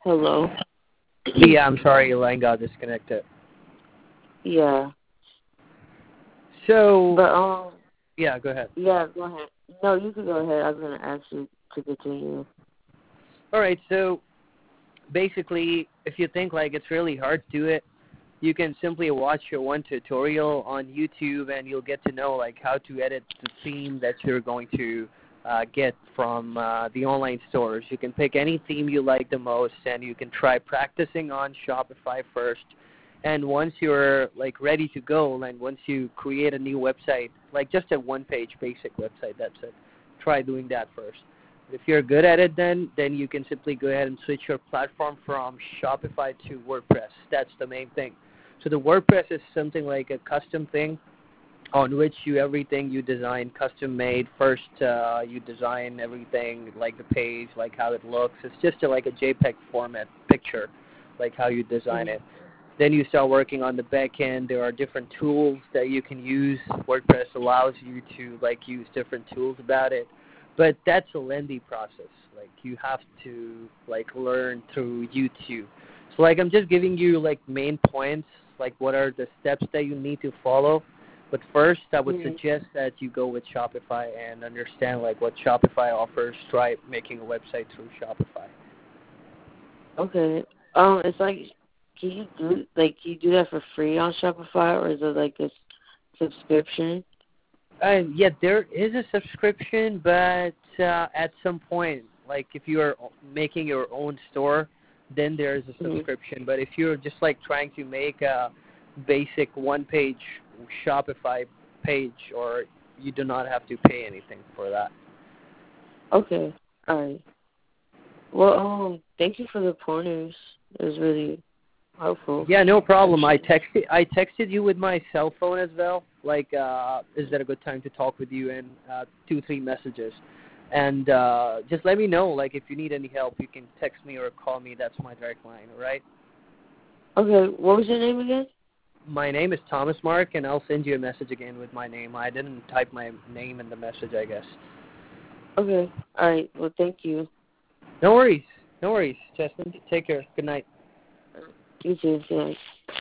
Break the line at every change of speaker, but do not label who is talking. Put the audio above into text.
Hello.
Yeah, I'm sorry, your line got disconnected.
Yeah.
So,
But
yeah, go ahead.
yeah, go ahead. No, you can go ahead. I was gonna ask you to continue.
All right, so basically, if you think like it's really hard to do it, you can simply watch your one tutorial on YouTube, and you'll get to know like how to edit the theme that you're going to get from the online stores. You can pick any theme you like the most, and you can try practicing on Shopify first. And once you're like ready to go, and once you create a new website, like just a one-page basic website, that's it. Try doing that first. If you're good at it, then you can simply go ahead and switch your platform from Shopify to WordPress. That's the main thing. So the WordPress is something like a custom thing on which everything you design custom made. First, you design everything like the page, like how it looks. It's just like a JPEG format picture, like how you design it. Then you start working on the back end. There are different tools that you can use. WordPress allows you to like use different tools about it, but that's a lengthy process. Like you have to like learn through YouTube. So like I'm just giving you like main points, like what are the steps that you need to follow. But first, I would suggest that you go with Shopify and understand like what Shopify offers. Try making a website through Shopify.
Okay. It's like, can you do that for free on Shopify, or is it like a subscription?
Yeah, there is a subscription, but at some point, like if you are making your own store, then there is a subscription. But if you're just like trying to make a basic one-page Shopify page, or you do not have to pay anything for that.
Okay. All right. Well, thank you for the pointers. It was really helpful.
Yeah, no problem. I texted you with my cell phone as well. Like, is that a good time to talk with you in 2-3 messages? And just let me know. Like, if you need any help, you can text me or call me. That's my direct line. All right.
Okay. What was your name again?
My name is Thomas Mark, and I'll send you a message again with my name. I didn't type my name in the message, I guess.
Okay. All right. Well, thank you.
No worries. No worries, Justin. Take care. Good night.
You too. Good night.